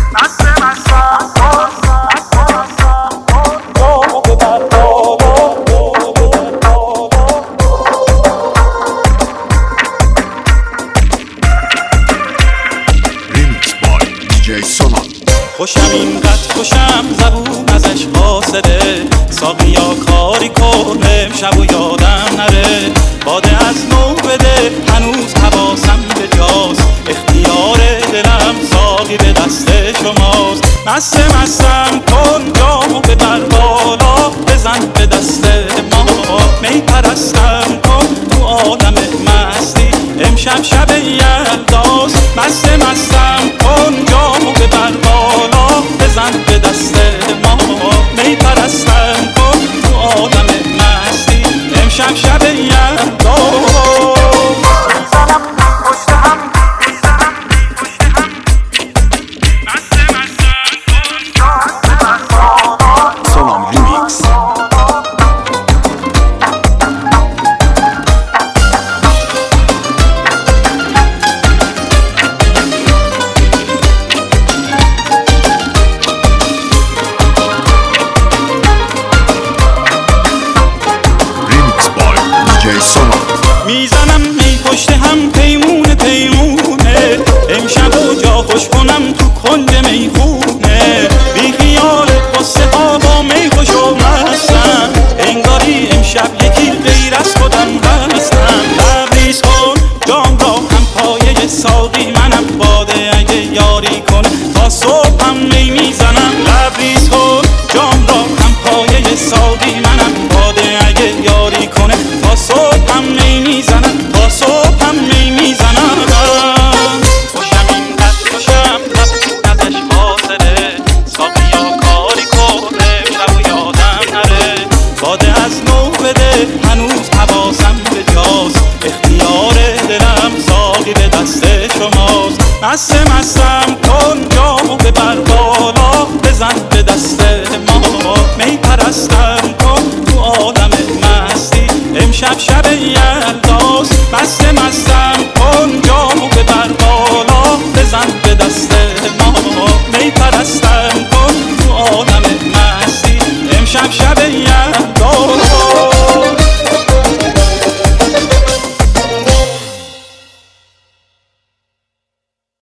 خوشم اینقدر خوشم زبون ازش فاصله، ساقیا کاری کن امشب و یادم نره. باده از نو بده هنوز حواسم به جاست، اختیار دلم ساقی به دست شماست. مستم کن جامو ببر بالا، بزن به دست ما می پرستم کن تو عالم مستی، امشب شب یلداست. مستم کن جامو ببر بالا، بزن به دست ما می پرستم کن تو عالم مستی، امشب شب یلداست. میزنم می پشت هم پیمونه پیمونه، امشب و جا خوش کنم تو کنج میخونه. بی خیالت قصه ها با می خوش و مستم، انگاری امشب یکی غیر از خودم هستم. لبریز کن جام را هم پایه ساقی منم، باده اگه یاری کنه تا صبح هم می میزنم. لبریز کن جام را هم پایه ساقی منم، باده اگه یاری کنه تا صبح هم می میزنم، تا صبح هم می میزنم. خوشم اینقدر خوشم زبون ازش فاصله، ساقیا کاری کن امشب و یادم نره. باده از نو بده هنوز حواسم به جاست، اختیار دلم ساقی به دست شماست. مستم کن جامو ببر بالا، بزن به دست ما می پرستم کن تو عالم مستی، امشب شب